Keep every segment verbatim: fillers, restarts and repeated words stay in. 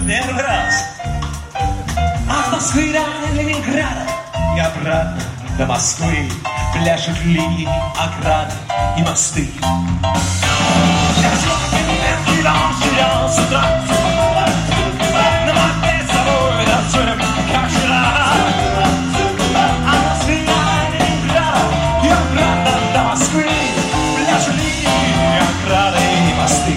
первый раз. Атмосфера Ленинграда и обратно до Москвы. Пляшут линии, ограды и мосты. С утра на мопед с собой танцуем, как вчера. Атмосфера Ленинграда и обратно до Москвы. Пляшут линии, ограды и мосты.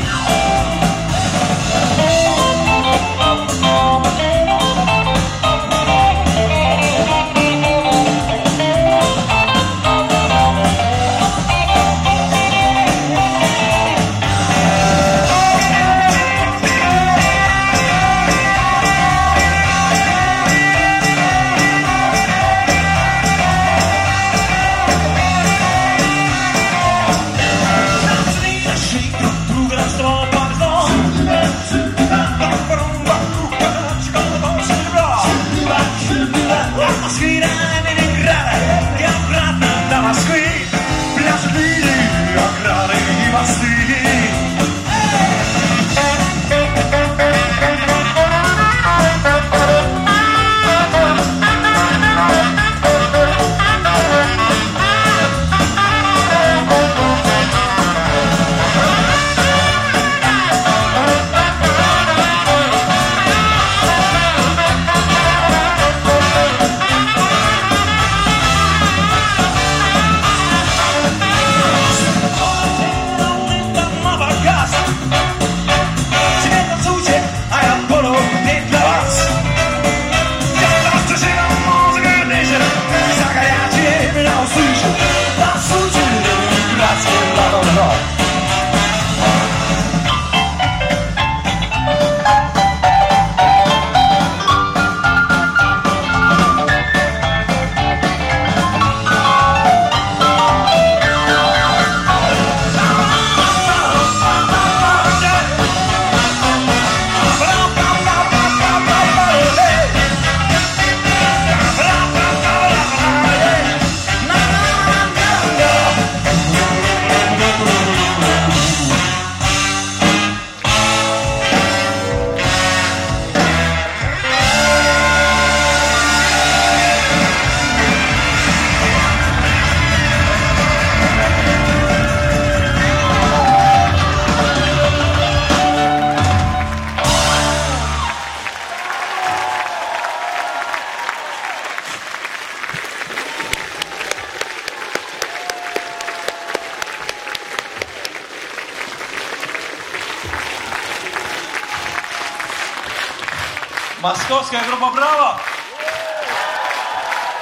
Московская группа «Браво».